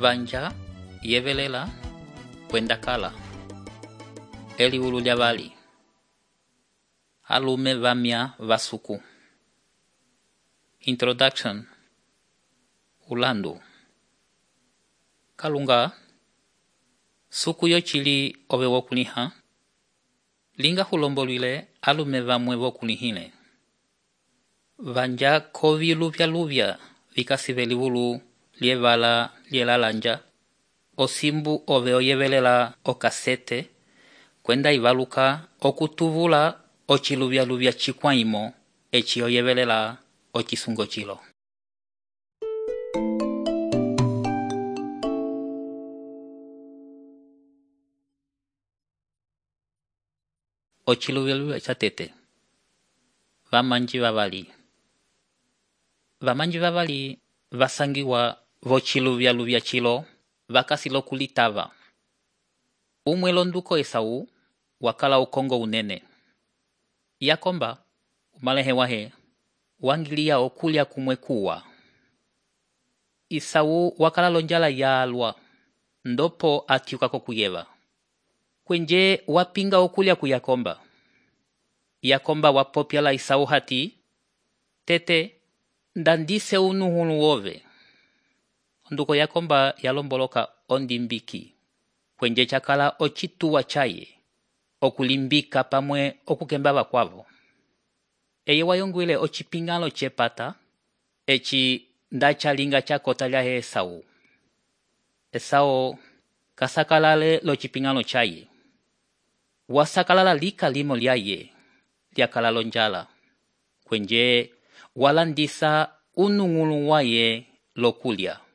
Vanja yevelela kwenda kala eliulu lya vali alume vamya vasuku. Introduction. Ulandu. Kalunga suku yochili ove wokuniha linga hulombolwile alume vamwe vokunihile. Vanja kovi luvya vikasive livulu lievala lielalanja osimbu ove oyevelela okasete kwenda ivaluka okutuvula ochiluvya chikwaimo echi oyevelela ochisungo chilo. Ochiluvya chatete. Vamanji vavali. Vamanji vavali vasangiwa vochiluvya chilo vakasilo kulitava. Umwe londuko Esau wakala ukongo unene. Yakomba umalehe wahe wangilia okulya kumwe kuwa. Esau wakala lonjala yalwa ndopo atiuka kokuyeva. Kwenje wapinga okulya ku Yakomba. Yakomba wapopyala Esau hati tete ndandise unuhulu wove. Nduko Yakomba yalomboloka ondimbiki. Kwenje chakala ochituwa chaye okulimbika pamwe okukembava kwavo. Eye wayongwile ochipingalo chepata echi ndachalinga chakota lya Esau. Esau kasakalale lo chipingalo chaye. Wasakalala lika limo lyaye lyakala lonjala. Kwenje walandisa unungulu waye lokulya.